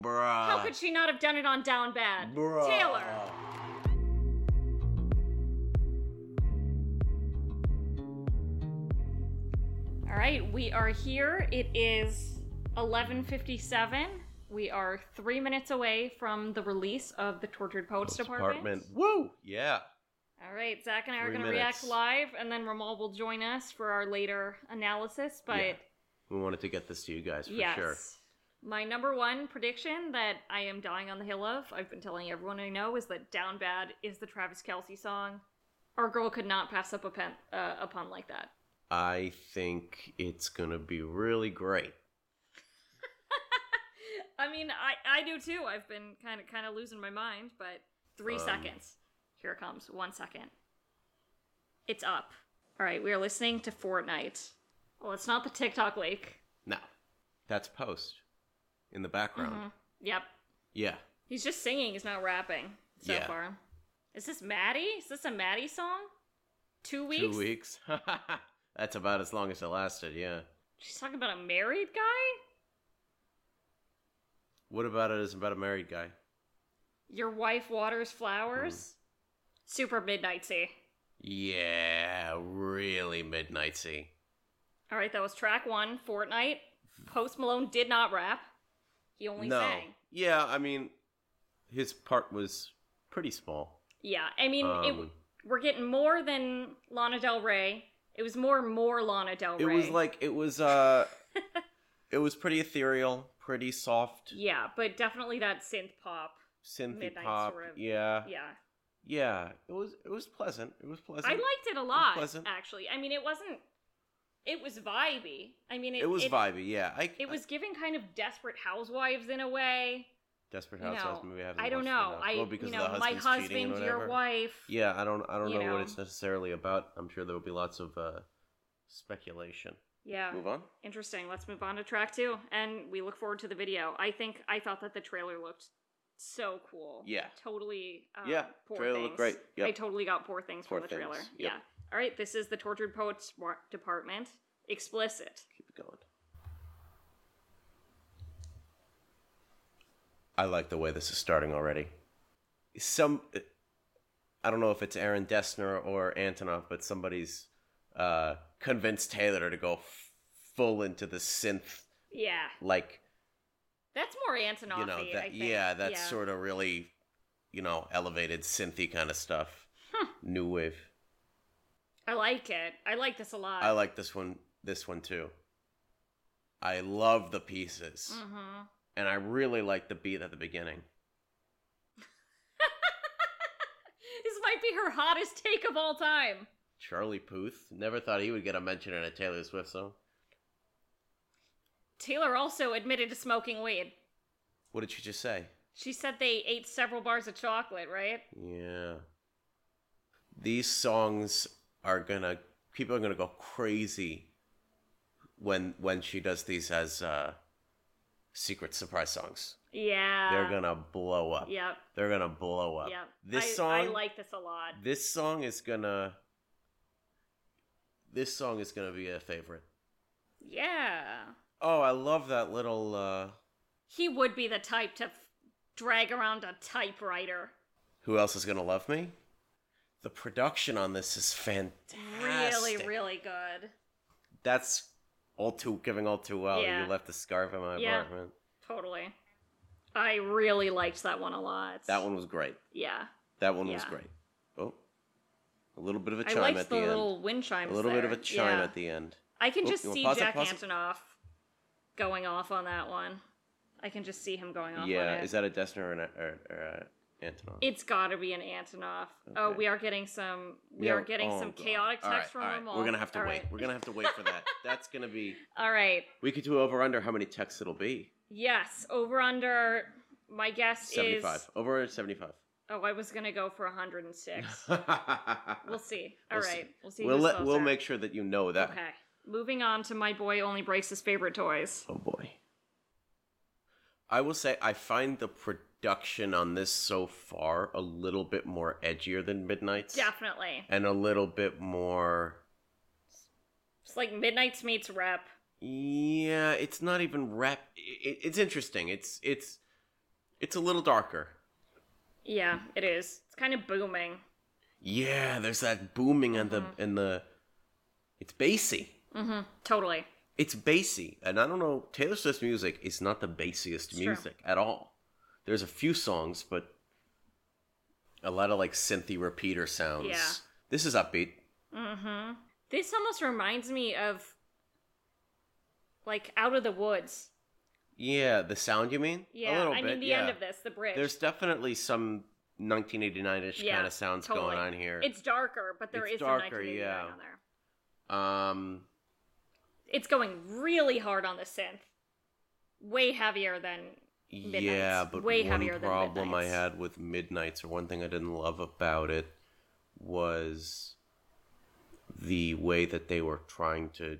Bruh. How could she not have done it on Down Bad? Bruh. Taylor. All right, we are here. It is 11:57. We are 3 minutes away from the release of the Tortured Poets Department. Woo! Yeah. All right, Zach and I are 3 going to minutes. react live, and then Ramal will join us for our later analysis. But Yeah. We wanted to get this to you guys for yes, sure. my number one prediction that I am dying on the hill of, I've been telling everyone I know, is that Down Bad is the Travis Kelce song. Our girl could not pass up a pun like that. I think it's gonna be really great. I mean, I do too. I've been kind of losing my mind, but 3 seconds. Here it comes. 1 second. It's up. All right, we are listening to Fortnite. Well, it's not the TikTok lake. No. That's Post. In the background. Yep. Yeah. He's just singing. He's not rapping so Yeah. far. Is this Maddie? Is this a Maddie song? 2 weeks? 2 weeks. That's about as long as it lasted, yeah. She's talking about a married guy? What about it is about a married guy? Your wife waters flowers? Super midnightsy. Yeah, really midnightsy. All right, that was track 1, Fortnite. Post Malone did not rap. He only sang. Yeah, I mean, his part was pretty small. Yeah, I mean, we're getting more than Lana Del Rey. It was more Lana Del Rey. It was like, it was pretty ethereal, pretty soft. Yeah, but definitely that synth pop. Synthy Midnight pop. sort of. Yeah. Yeah. Yeah. It was pleasant. It was pleasant. I liked it a lot, pleasant. actually. I mean, it was vibey. I mean, It was vibey, yeah. It was giving kind of Desperate Housewives in a way. Desperate You know, Housewives movie. I don't know. Because my of the husband's cheating and husband, your whatever. wife. Yeah, I don't know know. what it's necessarily about. I'm sure there will be lots of speculation. Yeah. Move on. Interesting. Let's move on to track 2. And we look forward to the video. I thought that the trailer looked so cool. Yeah. Totally. Yeah, Poor trailer Things. looked great. Yep. I totally got Poor Things Poor from the trailer. Things. Yep. Yeah. All right. This is the Tortured Poets Department. Explicit. Keep it going. I like the way this is starting already. I don't know if it's Aaron Dessner or Antonov, but somebody's convinced Taylor to go full into the synth, Yeah. like, That's more Antonoff-y, you know, I that, think. yeah, that's sort of really, elevated synthy kind of stuff. New wave. I like it. I like this a lot. I like this one too. I love the pieces. Mm-hmm. And I really like the beat at the beginning. This might be her hottest take of all time. Charlie Puth. Never thought he would get a mention in a Taylor Swift song. Taylor also admitted to smoking weed. What did she just say? She said they ate several bars of chocolate, right? Yeah. These songs people are gonna go crazy when she does these as secret surprise songs. Yeah. They're gonna blow up. Yep. They're gonna blow up. Yep. I I like this a lot. This song is gonna be a favorite. Yeah. Oh, I love that little He would be the type to drag around a typewriter. Who Else Is Gonna Love Me? The production on this is fantastic. Really, really good. That's giving all too well. Yeah. You left the scarf in my apartment. Totally. I really liked that one a lot. That one was great. Yeah. That one was Yeah. great. Oh, a little bit of a I chime liked at the the end. little wind chimes A little bit there. of a chime Yeah. at the end. I can Oh, just you wanna see pause it, Jack pause it? Antonoff going off on that one. I can just see him going off on Yeah, it. is that a Dessner or Antonov? It's got to be an Antonoff. Oh, Okay. we are getting some. Oh, Some chaotic God. text from all right. them all. We're gonna have to All wait. right. We're gonna have to wait for that. That's gonna be. All right. We could do over under how many texts it'll be. Yes. Over under. My guess 75. is. Over 75. Oh, I was gonna go for 106. We'll see. All right. We'll see. We'll who's we'll closer. make sure that you know that. Okay. Moving on to my boy only breaks his favorite toys. Oh boy. I will say I find the production on this so far a little bit more edgier than Midnight's. Definitely. And a little bit more. It's like Midnight's meets Rep. Yeah, it's not even rap. It's interesting. It's It's a little darker. Yeah, it is. It's kind of booming. Yeah, there's that booming and the it's bassy. Mm-hmm. Totally. It's bassy. And I don't know, Taylor Swift's music is not the bassiest music at all. There's a few songs, but a lot of like synthy repeater sounds. Yeah. This is upbeat. Mm-hmm. This almost reminds me of like Out of the Woods. Yeah, the sound you mean? Yeah, a little I bit, mean the end of this, the bridge. There's definitely some 1989-ish kind of sounds going on here. It's darker, but there is some 1989 on there. It's going really hard on the synth. Way heavier than Midnight's. Yeah, but way one heavier problem than I Midnight's. had with Midnight's, or one thing I didn't love about it, was the way that they were trying to...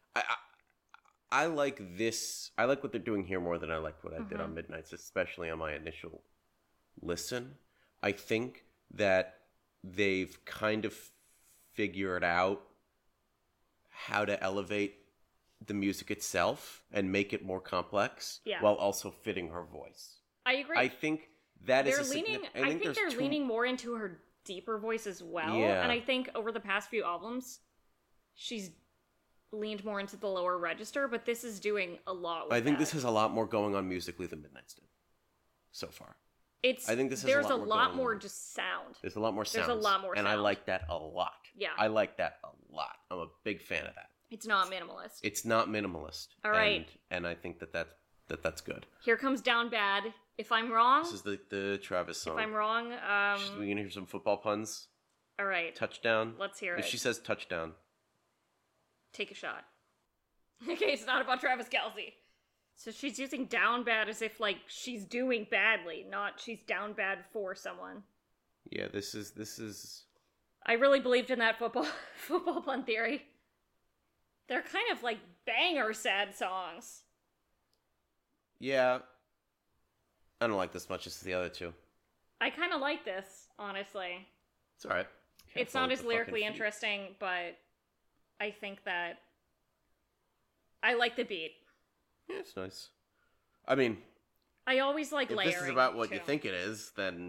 I like this. I like what they're doing here more than I liked what I did on Midnight's, especially on my initial listen. I think that they've kind of figured out how to elevate the music itself and make it more complex while also fitting her voice. I agree. I think that they're is leaning. I think they're leaning more into her deeper voice as well. Yeah. And I think over the past few albums, she's leaned more into the lower register, but this is doing a lot with I think that. this has a lot more going on musically than Midnight's did so far. I think this has there's a lot more just sound. There's a lot more sound. There's a lot more sound. And I like that a lot. Yeah. I like that a lot. I'm a big fan of that. It's not minimalist. It's not minimalist. All right. And I think that's good. Here comes Down Bad. If I'm wrong... This is the Travis song. If I'm wrong... we gonna hear some football puns? All right. Touchdown? Let's hear it. If she says touchdown. Take a shot. Okay, it's not about Travis Kelce. So she's using down bad as if, like, she's doing badly, not she's down bad for someone. Yeah, this is... I really believed in that football pun theory. They're kind of, like, banger sad songs. Yeah. I don't like this much as the other two. I kind of like this, honestly. It's alright. It's not as lyrically interesting, but I think that I like the beat. Yeah, it's nice. I mean, I always like layering. If this is about what you think it is, then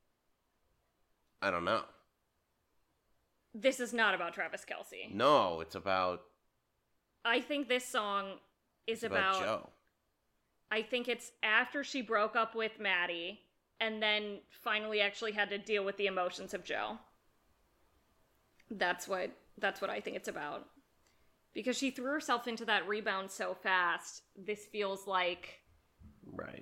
I don't know. This is not about Travis Kelce. No, it's about... I think this song is about Joe. I think it's after she broke up with Maddie and then finally actually had to deal with the emotions of Joe. That's what I think it's about. Because she threw herself into that rebound so fast, this feels like... Right.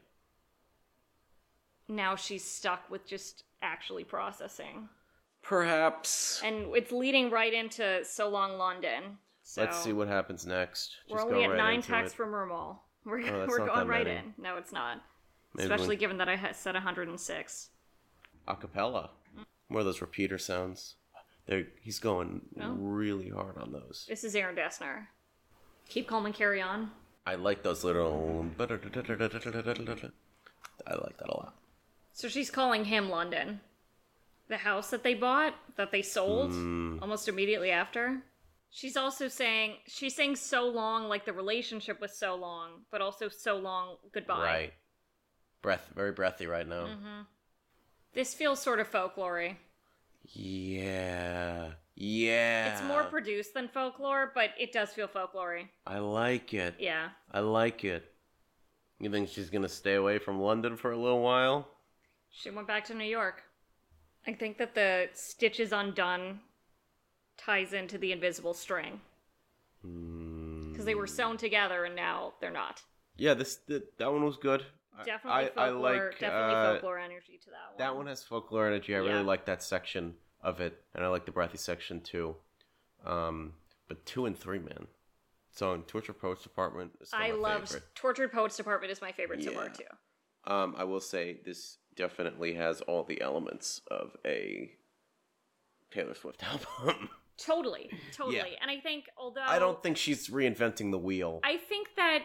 Now she's stuck with just actually processing. Perhaps. And it's leading right into So Long London. So let's see what happens next. We're only at 9 texts from Rumal. We're going right in. No, it's not. Maybe especially given that I said 106. Acapella. More of those repeater sounds. He's going really hard on those. This is Aaron Dessner. Keep calm and carry on. I like those little... I like that a lot. So she's calling him London. The house that they bought, that they sold, almost immediately after. She's also saying... She's saying so long, like the relationship was so long, but also so long goodbye. Right. Very breathy right now. Mm-hmm. This feels sort of folklore-y. Yeah. It's more produced than folklore, but it does feel folklore-y. I like it. Yeah. I like it. You think she's gonna stay away from London for a little while? She went back to New York. I think that the Stitches Undone ties into the invisible string. Because they were sewn together and now they're not. Yeah, that one was good. Definitely folklore, folklore energy to that one. That one has folklore energy. I really like that section of it, and I like the breathy section too. But 2 and 3, man. So in Tortured Poets Department is still my favorite. Tortured Poets Department is my favorite so far too. I will say this definitely has all the elements of a Taylor Swift album. Totally. Yeah. And I think, although... I don't think she's reinventing the wheel. I think that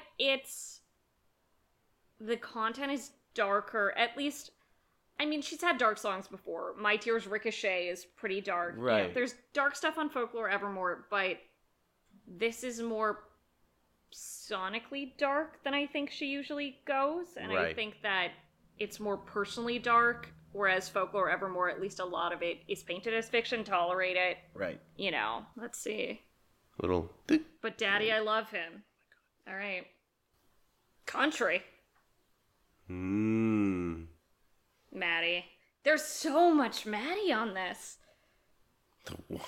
the content is darker, at least... I mean, she's had dark songs before. My Tears Ricochet is pretty dark. Right. Yeah, there's dark stuff on Folklore Evermore, but this is more sonically dark than I think she usually goes. And I think that it's more personally dark, whereas Folklore Evermore, at least a lot of it is painted as fiction. Tolerate it. Right. You know, let's see. Little. But Daddy, I love him. All right. Country. Mmm. Maddie. There's so much Maddie on this. The one.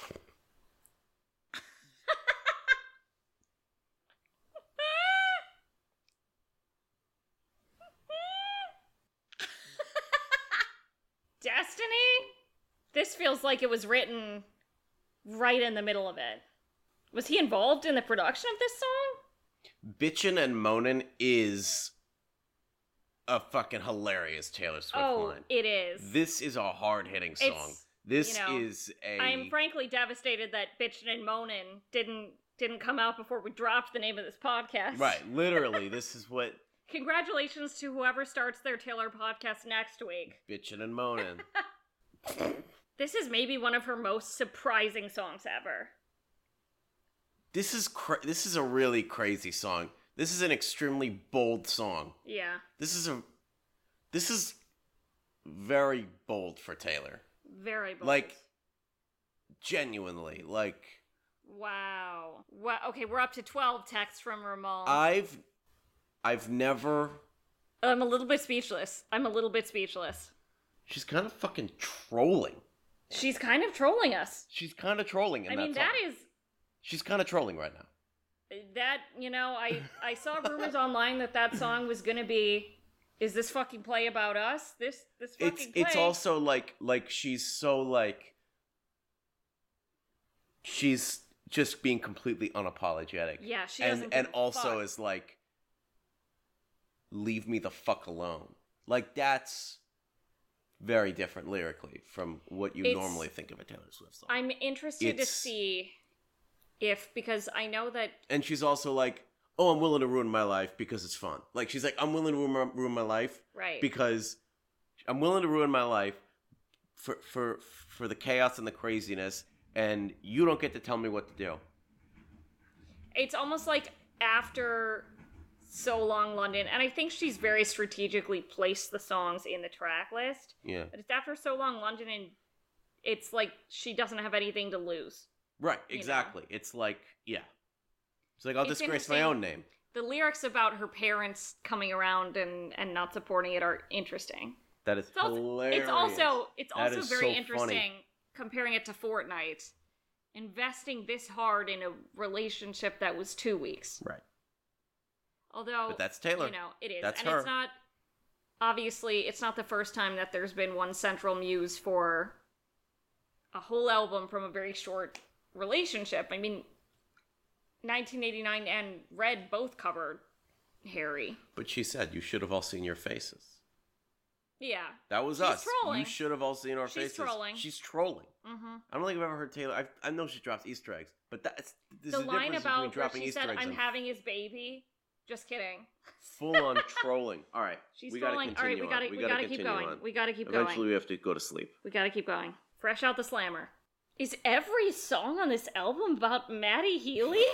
Destiny? This feels like it was written right in the middle of it. Was he involved in the production of this song? Bitchin' and Moanin' is a fucking hilarious Taylor Swift line. It is. This is a hard-hitting song. This is a... I'm frankly devastated that Bitchin' and Moanin' didn't come out before we dropped the name of this podcast. Right, literally, this is what... Congratulations to whoever starts their Taylor podcast next week. Bitchin' and Moanin'. This is maybe one of her most surprising songs ever. This is a really crazy song. This is an extremely bold song. Yeah. This is very bold for Taylor. Very bold. Like, genuinely, like... Wow. Okay, we're up to 12 texts from Ramon. I've never... I'm a little bit speechless. She's kind of fucking trolling. She's kind of trolling us. She's kind of trolling in that song. That is... She's kind of trolling right now. That, I saw rumors online that song was gonna be, is this fucking play about us? This fucking play. It's also like she's so like, she's just being completely unapologetic. Yeah, she doesn't and also is like, leave me the fuck alone. Like, that's very different lyrically from what you normally think of a Taylor Swift song. I'm interested to see because I know that... And she's also like, oh, I'm willing to ruin my life because it's fun. Like, she's like, I'm willing to ruin my life because I'm willing to ruin my life for the chaos and the craziness, and you don't get to tell me what to do. It's almost like after So Long London, and I think she's very strategically placed the songs in the track list. Yeah. But it's after So Long London, and it's like she doesn't have anything to lose. Right, exactly. It's like, yeah. It's like, I'll disgrace my own name. The lyrics about her parents coming around and not supporting it are interesting. That is hilarious. It's also very interesting comparing it to Fortnite. Investing this hard in a relationship that was 2 weeks. Right. Although, but that's Taylor. It is. That's and her. It's not, obviously, it's not the first time that there's been one central muse for a whole album from a very short relationship. I mean, 1989 and Red both covered Harry. But she said, you should have all seen your faces. Yeah. That was us. Trolling. You should have all seen our faces. She's trolling. Mm-hmm. I don't think I've ever heard Taylor. I know she drops Easter eggs, but there's the a line difference about between dropping Easter eggs. She said, "I'm having his baby." Just kidding. Full on trolling. All right. She's trolling. All right, we gotta keep going. We gotta keep going. Eventually, we have to go to sleep. We gotta keep going. Fresh out the slammer. Is every song on this album about Maddie Healy?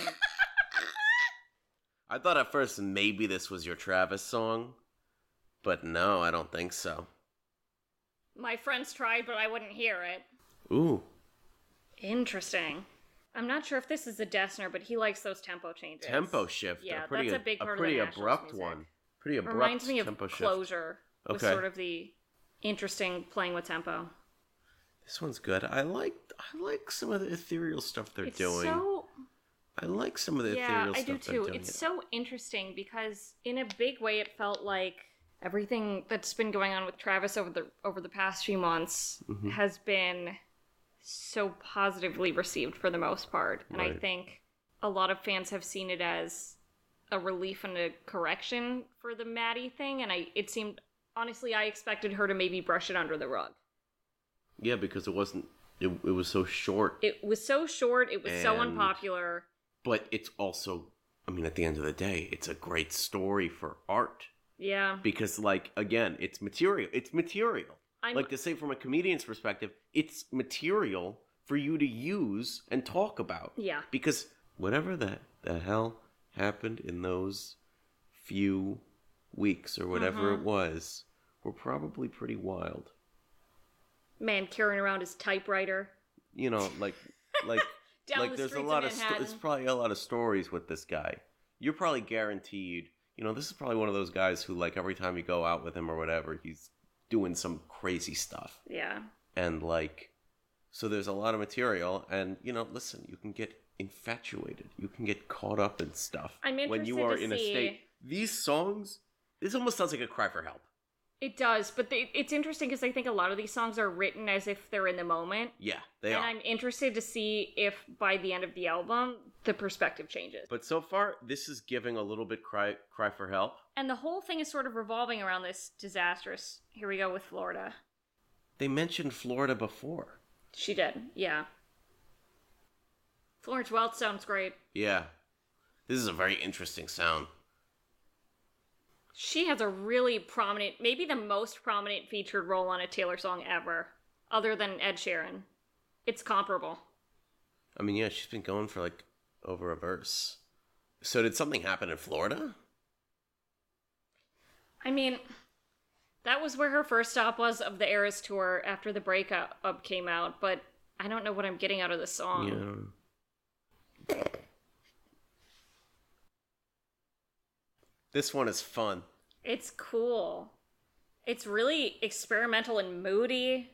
I thought at first maybe this was your Travis song, but no, I don't think so. My friends tried, but I wouldn't hear it. Ooh. Interesting. I'm not sure if this is a Dessner, but he likes those tempo changes. Tempo shift. Yeah, that's a big part of the pretty Nationals abrupt music. one. Pretty abrupt Reminds me of tempo shift. Closure. With sort of the interesting playing with tempo. This one's good. I like some of the ethereal stuff they're doing. I like some of the ethereal stuff they're doing. Yeah, I do too. It's so interesting because in a big way it felt like everything that's been going on with Travis over the past few months has been so positively received for the most part. And I think a lot of fans have seen it as a relief and a correction for the Maddie thing, and it seemed, honestly, I expected her to maybe brush it under the rug. Yeah, because it was so short. It was so short, it was so unpopular. But it's also, I mean, at the end of the day, it's a great story for art. Yeah. Because, like, again, it's material. It's material. Like, to say from a comedian's perspective, it's material for you to use and talk about. Yeah. Because whatever the hell happened in those few weeks or whatever it was were probably pretty wild. Man carrying around his typewriter. You know, like Down like the there's a streets lot of of Manhattan. there's probably a lot of stories with this guy. You're probably guaranteed. You know, this is probably one of those guys who, like, every time you go out with him or whatever, he's doing some crazy stuff. Yeah. And, like, so there's a lot of material. And, you know, listen, you can get infatuated. You can get caught up in stuff. I'm interested when you are to in a see- state. These songs, this almost sounds like a cry for help. It does, but it's interesting because I think a lot of these songs are written as if they're in the moment. Yeah, they and are. I'm interested to see if by the end of the album, the perspective changes. But so far, this is giving a little bit cry for help. And the whole thing is sort of revolving around this disastrous, here we go with Florida. They mentioned Florida before. She did, yeah. Florence Welch sounds great. Yeah. This is a very interesting sound. She has a really prominent, maybe the most prominent featured role on a Taylor song ever, other than Ed Sheeran. It's comparable. I mean, yeah, she's been going for, like, over a verse. So did something happen in Florida? I mean, that was where her first stop was of the Eras tour after the breakup came out, but I don't know what I'm getting out of this song. Yeah. This one is fun. It's cool. It's really experimental and moody.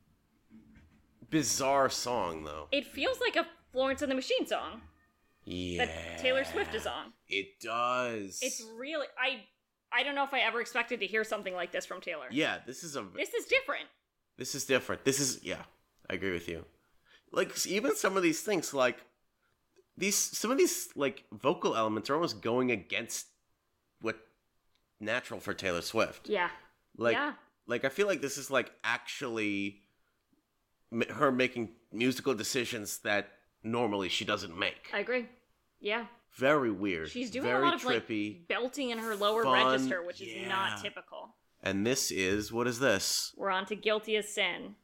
Bizarre song, though. It feels like a Florence and the Machine song. Yeah. That Taylor Swift is on. It does. It's really... I don't know if I ever expected to hear something like this from Taylor. Yeah, this is different. This is different. Yeah, I agree with you. Like, even some of these things, like, some of these, like, vocal elements are almost going against what natural for Taylor Swift. Yeah. Like, yeah. Like, I feel like this is, like, actually her making musical decisions that normally she doesn't make. I agree. Yeah. Very weird. She's doing very a lot of, trippy, like, belting in her lower fun, register, which is not typical. And this is, what is this? We're on to Guilty as Sin.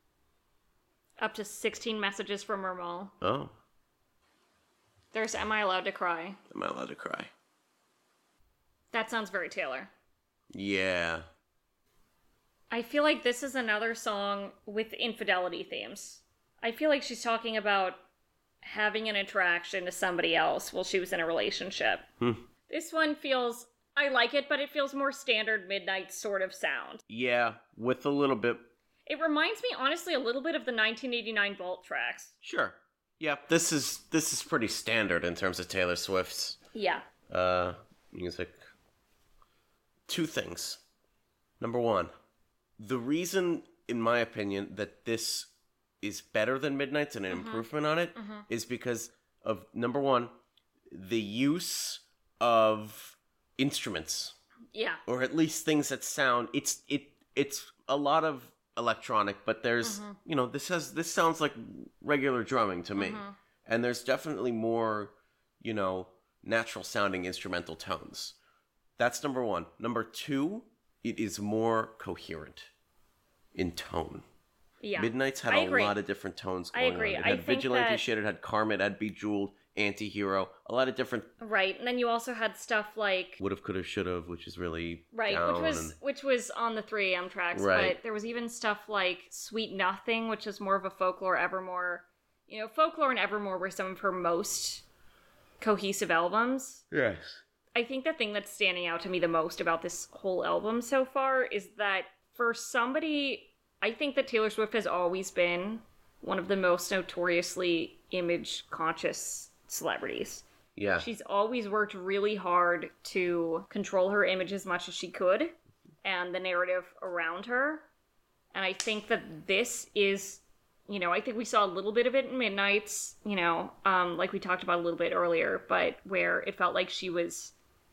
Up to 16 messages from Mermel. Oh. There's Am I Allowed to Cry? Am I allowed to cry? That sounds very Taylor. Yeah. I feel like this is another song with infidelity themes. I feel like she's talking about having an attraction to somebody else while she was in a relationship. This one feels... I like it, but it feels more standard Midnight sort of sound. Yeah, with a little bit... It reminds me, honestly, a little bit of the 1989 Vault tracks. Sure. Yeah, this is pretty standard in terms of Taylor Swift's Yeah. music. Two things. Number one, the reason, in my opinion, that this is better than Midnight's and an improvement on it is because of, number one, the use of instruments. Yeah. Or at least things that sound... It's a lot of electronic, but there's this sounds like regular drumming to me, and there's definitely more natural sounding instrumental tones. That's number one. Number two, it is more coherent in tone. Yeah. Midnight's had a lot of different tones going on. It had vigilante shit, it had Karma, it had Bejeweled, Anti-Hero, a lot of different... Right, and then you also had stuff like... Would've, Could've, Should've, which is really right, which was on the 3AM tracks, right. But there was even stuff like Sweet Nothing, which is more of a Folklore Evermore... Folklore and Evermore were some of her most cohesive albums. Yes. I think the thing that's standing out to me the most about this whole album so far is that for somebody... I think that Taylor Swift has always been one of the most notoriously image-conscious celebrities. Yeah. She's always worked really hard to control her image as much as she could and the narrative around her. And I think that this is, I think we saw a little bit of it in Midnight's, like we talked about a little bit earlier, but where it felt like she was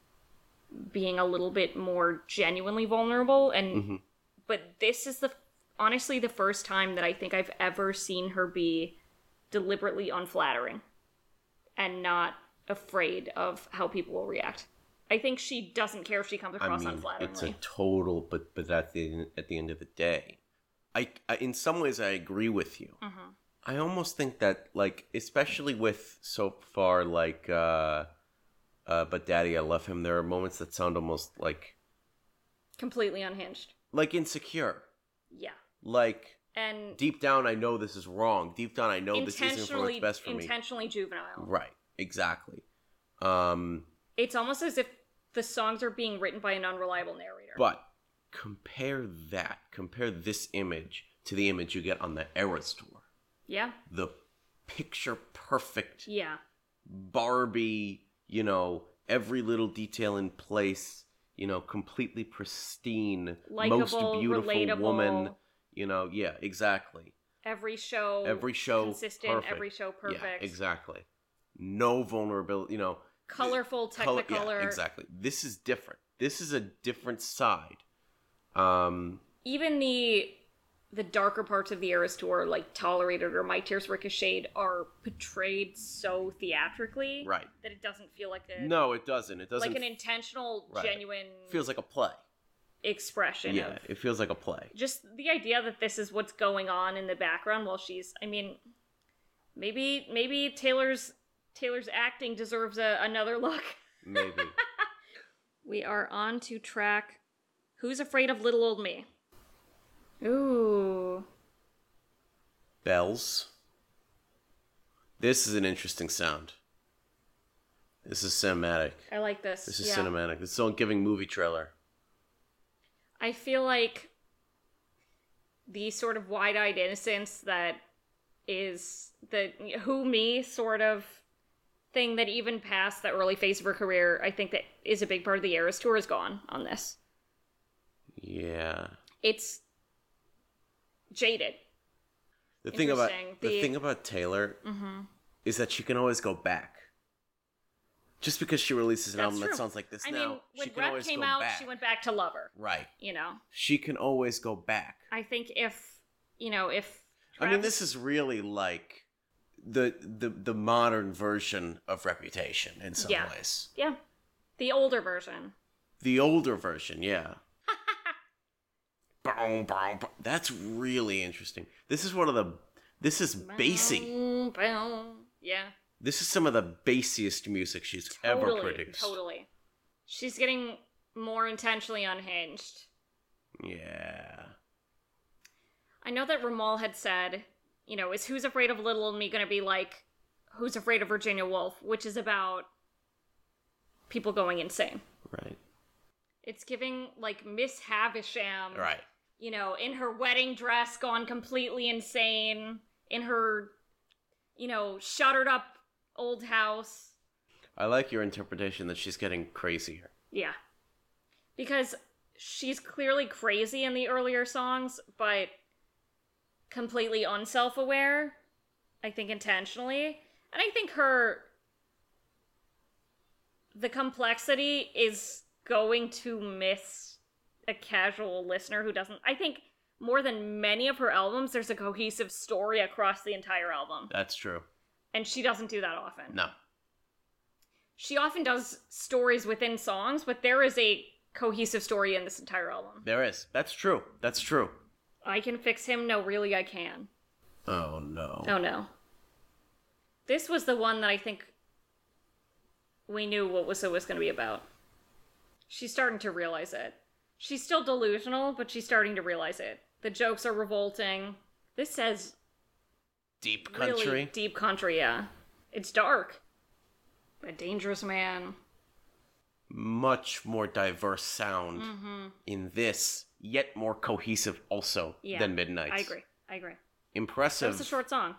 being a little bit more genuinely vulnerable. And but this is honestly the first time that I think I've ever seen her be deliberately unflattering and not afraid of how people will react. I think she doesn't care if she comes across unflatteringly. It's a total, but at the end of the day, I in some ways I agree with you. I almost think that, like, especially with so far, like, But Daddy, I Love Him, there are moments that sound almost like... completely unhinged. like Insecure. Yeah. Like, and deep down, I know this is wrong. Deep down, I know this isn't for what's best for me. Intentionally juvenile. Right. Exactly. It's almost as if the songs are being written by an unreliable narrator. But compare this image to the image you get on the Eras tour. Yeah. The picture perfect. Yeah. Barbie, you know, every little detail in place, you know, completely pristine, Likeable, most beautiful relatable. Woman, you know, yeah, exactly. Every show consistent, perfect. every show perfect. Yeah, exactly. No vulnerability, you know. Colorful, technicolor. Yeah, exactly. This is different. This is a different side. Even the darker parts of the Eras tour, like Tolerated or My Tears Ricocheted, are portrayed so theatrically, right, that it doesn't feel like No, it doesn't. It doesn't like an intentional, right. genuine. It feels like a play. Expression. Yeah, it feels like a play. Just the idea that this is what's going on in the background while she's. I mean, maybe Taylor's acting deserves another look. Maybe. We are on to track Who's Afraid of Little Old Me? Ooh. Bells. This is an interesting sound. This is cinematic. I like this. This is cinematic. This is all giving movie trailer. I feel like the sort of wide-eyed innocence that is the who me sort of thing that even past the early phase of her career, I think that is a big part of the Eras tour is gone on this. Yeah. It's jaded. The thing about Taylor is that she can always go back. Just because she releases an album that sounds like this now, mean, when she can Rep always came go out, back. she went back to Lover. Right. You know? She can always go back. I think if Travis... I mean, this is really like the modern version of Reputation in some ways. Yeah. The older version. The older version, yeah. Boom, boom, boom. That's really interesting. This is bassy. Boom, boom. Yeah. This is some of the bassiest music she's ever produced. Totally. She's getting more intentionally unhinged. Yeah. I know that Ramal had said, you know, is Who's Afraid of Little Old Me going to be like Who's Afraid of Virginia Woolf, which is about people going insane. Right. It's giving, like, Miss Havisham. Right. You know, in her wedding dress, gone completely insane. In her, you know, shuttered up old house. I like your interpretation that she's getting crazier. Yeah. Because she's clearly crazy in the earlier songs, but completely unself-aware. I think intentionally. And I think the complexity is going to miss a casual listener who doesn't... I think more than many of her albums, there's a cohesive story across the entire album. That's true. And she doesn't do that often. No. She often does stories within songs, but there is a cohesive story in this entire album. There is. That's true. That's true. I Can Fix Him? No, really, I can. Oh, no. Oh, no. This was the one that I think we knew what it was going to be about. She's starting to realize it. She's still delusional, but she's starting to realize it. The jokes are revolting. This says... Deep country? Really deep country, yeah. It's dark. A dangerous man. Much more diverse sound in this, yet more cohesive also than Midnight's. I agree. Impressive. That's a short song.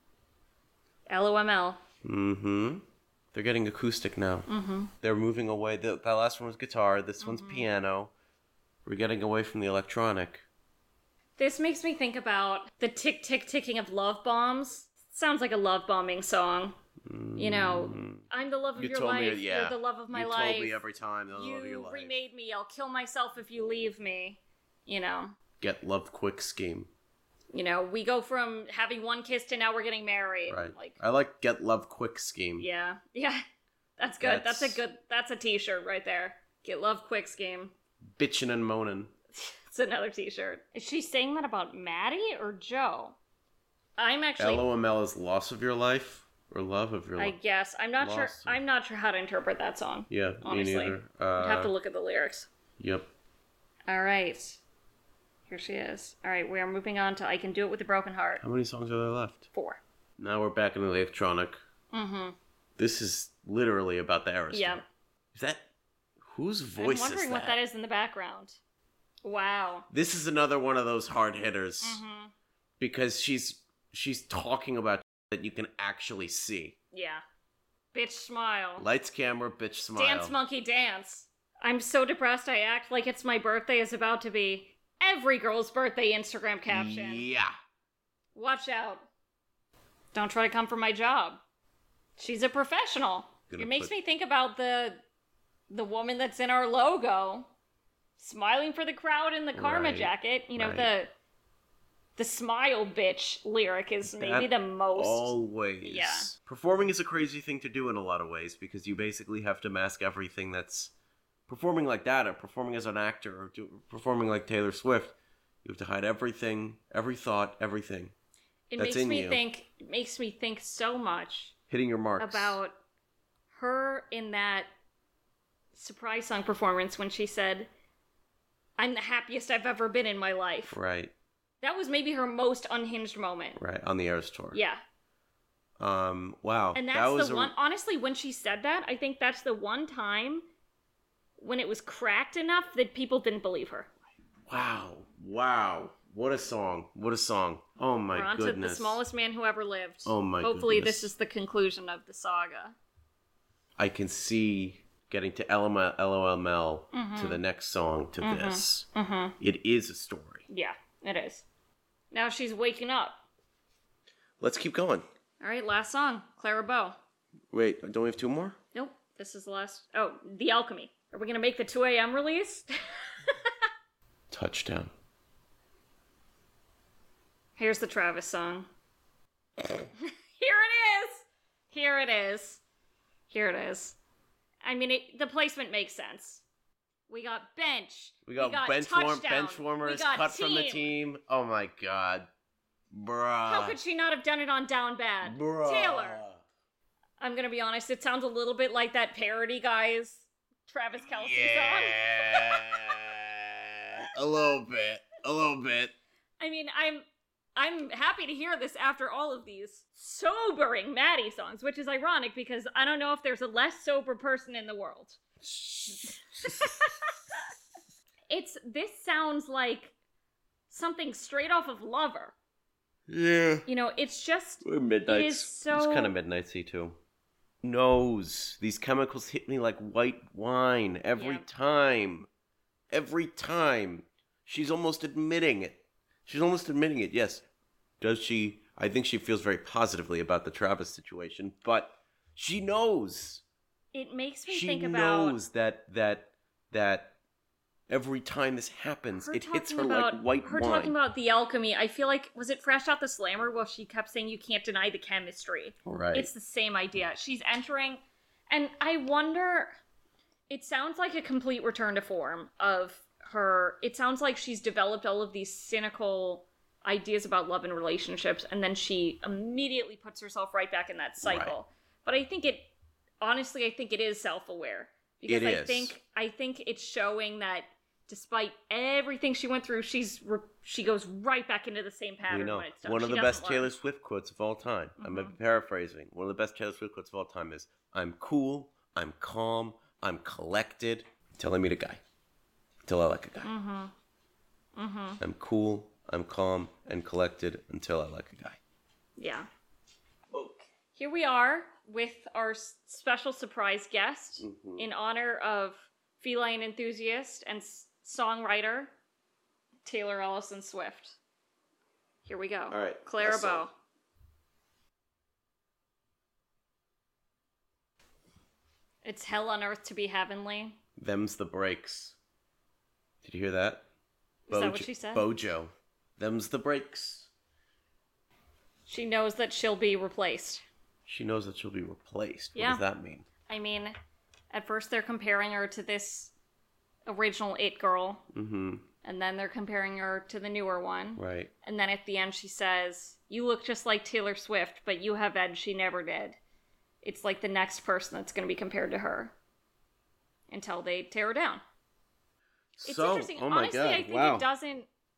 LOML. Mm-hmm. They're getting acoustic now. Mm-hmm. They're moving away. That last one was guitar. This one's piano. We're getting away from the electronic. This makes me think about the tick-tick-ticking of love bombs. Sounds like a love bombing song. You know, I'm the love of your life. You're the love of my life. You told me every time the love of your life. You remade me. I'll kill myself if you leave me. You know. Get love quick scheme. You know, we go from having one kiss to now we're getting married. Right. I like get love quick scheme. Yeah. Yeah. That's good. That's a t-shirt right there. Get love quick scheme. Bitchin' and moanin'. It's another t-shirt. Is she saying that about Maddie or Joe? I'm actually... LOML is loss of your life or love of your life? I guess. I'm not sure. I'm not sure how to interpret that song. Yeah, honestly. me neither. I'd have to look at the lyrics. Yep. All right. Here she is. All right, we are moving on to I Can Do It With a Broken Heart. How many songs are there left? 4. Now we're back in the electronic. Mm-hmm. This is literally about the Eras Yeah. tour. Is that... Whose voice is that? I'm wondering what that is in the background. Wow. This is another one of those hard hitters. Mm-hmm. Because she's talking about that you can actually see. Yeah. Bitch smile. Lights, camera, bitch smile. Dance monkey dance. I'm so depressed I act like it's my birthday is about to be every girl's birthday Instagram caption. Yeah. Watch out. Don't try to come for my job. She's a professional. It makes me think about the woman that's in our logo, smiling for the crowd in the karma Right. jacket. You know, Right. the smile bitch lyric is maybe the most. Always. Yeah. Performing is a crazy thing to do in a lot of ways because you basically have to mask everything that's performing like that or performing as an actor or performing like Taylor Swift. You have to hide everything, every thought, everything. It that's makes in me you. think. It makes me think so much Hitting your marks. about her in that surprise song performance when she said, "I'm the happiest I've ever been in my life." Right. That was maybe her most unhinged moment. Right. On the Eras tour. Yeah. Wow. And that that's was the one, honestly, when she said that, I think that's the one time when it was cracked enough that people didn't believe her. Wow. Wow. What a song. What a song. Oh my We're on goodness. to The Smallest Man Who Ever Lived. Oh my Hopefully goodness. this is the conclusion of the saga. I can see getting to LOL to the next song to this. Mm-hmm. It is a story. Yeah, it is. Now she's waking up. Let's keep going. All right, last song. Clara Bow. Wait, don't we have 2 more? Nope, this is the last. Oh, The Alchemy. Are we going to make the 2 a.m. release? Touchdown. Here's the Travis song. Here it is. Here it is. Here it is. I mean, the placement makes sense. We got bench. We got bench warmers we got cut from the team. Oh my god. Bruh. How could she not have done it on Down Bad? Bruh. Taylor. I'm gonna be honest, it sounds a little bit like that parody guy's Travis Kelce song. Yeah. A little bit. A little bit. I mean, I'm happy to hear this after all of these sobering Maddie songs, which is ironic because I don't know if there's a less sober person in the world. This sounds like something straight off of Lover. Yeah. You know, it's just Midnights. It is so It's kind of midnightsy too. Nose. These chemicals hit me like white wine every time. Every time. She's almost admitting it. Yes. Does she? I think she feels very positively about the Travis situation, but she knows. It makes me She think about knows that every time this happens, it hits her about, like white her wine. talking about The Alchemy. I feel like, was it Fresh Out the Slammer where she kept saying you can't deny the chemistry? Right. It's the same idea. She's entering, and I wonder, it sounds like a complete return to form of her. It sounds like she's developed all of these cynical ideas about love and relationships, and then she immediately puts herself right back in that cycle. Right. But I think honestly, I think it is self-aware. Because I think it's showing that despite everything she went through, she goes right back into the same pattern when it's done. One of She the doesn't best learn. Taylor Swift quotes of all time. I'm paraphrasing. One of the best Taylor Swift quotes of all time is, "I'm cool, I'm calm, I'm collected until I meet a guy. Until I like a guy. I'm cool, I'm calm, and collected until I like a guy." Yeah. Here we are with our special surprise guest in honor of feline enthusiast and songwriter Taylor Ellison Swift. Here we go. All right, Clara last song. Bow. It's hell on earth to be heavenly. Them's the breaks. Did you hear that? Is that what she said? Bojo. Them's the breaks. She knows that she'll be replaced. She knows that she'll be replaced. What Yeah. does that mean? I mean, at first they're comparing her to this original It girl, Mm-hmm. and then they're comparing her to the newer one. Right. And then at the end she says, "You look just like Taylor Swift, but you have edge she never did." It's like the next person that's going to be compared to her until they tear her down. It's interesting. Oh my Honestly, God. I think Wow. it doesn't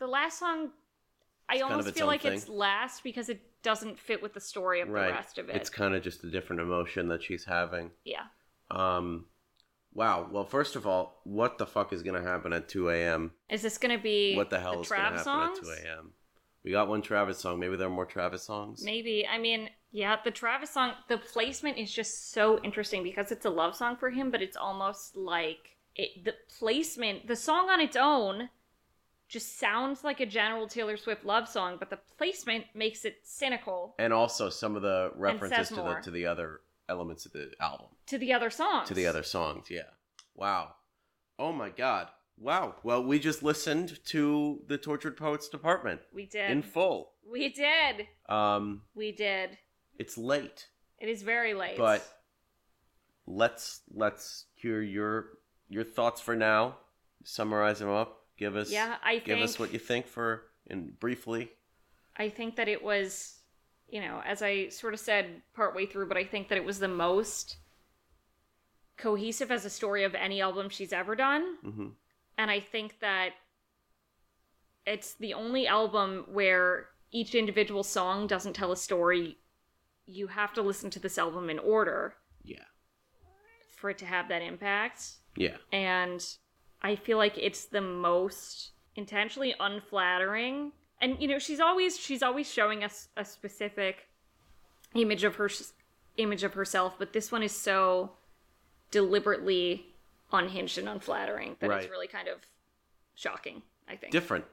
the last song, I kind of almost its feel own like it's thing. last because it doesn't fit with the story of the rest of it. It's kind of just a different emotion that she's having. Yeah. Wow. Well, first of all, what the fuck is going to happen at 2 a.m.? Is this going to be What the hell the is going to Travis happen songs? at 2 a.m.? We got one Travis song. Maybe there are more Travis songs. Maybe. I mean, yeah, the Travis song, the placement is just so interesting because it's a love song for him, but it's almost like the placement, the song on its own just sounds like a general Taylor Swift love song, but the placement makes it cynical. And also some of the references says more. to the other elements of the album. To the other songs. To the other songs, yeah. Wow. Oh my god. Wow. Well, we just listened to the Tortured Poets Department. We did. In full. We did. We did. It's late. It is very late. But let's hear your thoughts for now. Summarize them up. Give us what you think briefly. I think that it was, as I sort of said partway through, but I think that it was the most cohesive as a story of any album she's ever done. Mm-hmm. And I think that it's the only album where each individual song doesn't tell a story. You have to listen to this album in order. Yeah. For it to have that impact. Yeah. And I feel like it's the most intentionally unflattering. And, she's always showing us a specific image of herself, but this one is so deliberately unhinged and unflattering that it's really kind of shocking, I think. Different.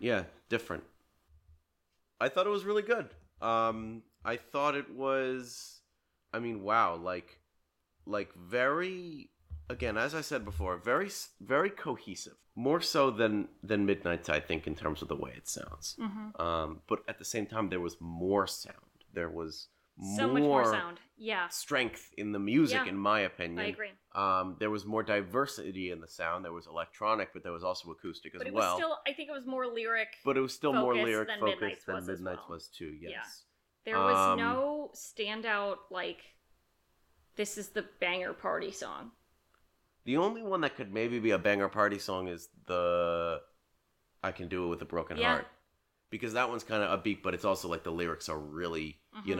I thought it was really good. I thought it was, wow, like very, again, as I said before, very, very cohesive. More so than Midnight's, I think, in terms of the way it sounds. Mm-hmm. But at the same time, there was more sound. There was so much more sound. Yeah. Strength in the music, in my opinion. I agree. There was more diversity in the sound. There was electronic, but there was also acoustic as well. But I think it was more lyric. But it was still more lyric focused than Midnight's was too. Yes. Yeah. There was no standout this is the banger party song. The only one that could maybe be a banger party song is the I Can Do It With a Broken Heart. Because that one's kind of upbeat, but it's also like the lyrics are really,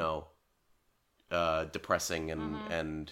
depressing and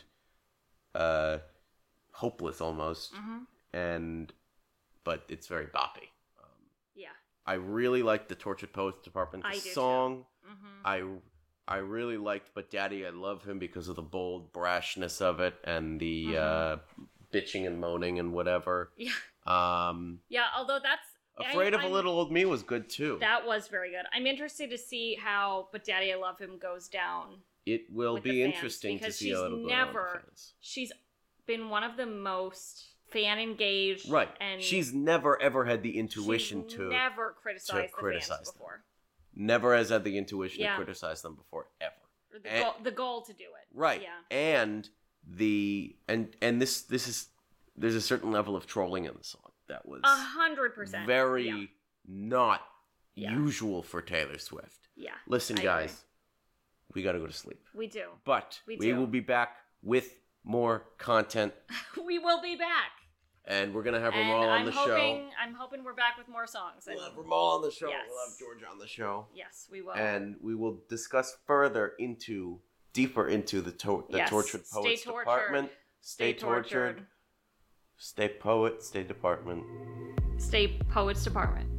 hopeless almost. Mm-hmm. But it's very boppy. I really liked the Tortured Poets Department song. Mm-hmm. I really liked But Daddy, I Love Him because of the bold brashness of it and the bitching and moaning and whatever. Yeah. Although that's... Afraid of a Little Old Me was good too. That was very good. I'm interested to see how But Daddy, I Love Him goes down. It will be interesting to see how it'll go down with the fans. She's been one of the most fan engaged. Right. And she's never ever had the intuition to never criticized the fans before. Never has had the intuition to criticize them before, ever. Or the goal to do it. Right. Yeah. And this is there's a certain level of trolling in the song that was 100% very not usual for Taylor Swift. Yeah. Listen, guys, we got to go to sleep. We do. But we will be back with more content. We will be back. And we're going to have Ramal on the show. I'm hoping we're back with more songs. We'll have Ramal on the show. Yes. We'll have Georgia on the show. Yes, we will. And we will discuss deeper into the Tortured Poets Department. Stay tortured. Stay poet, stay department. Stay Poets Department.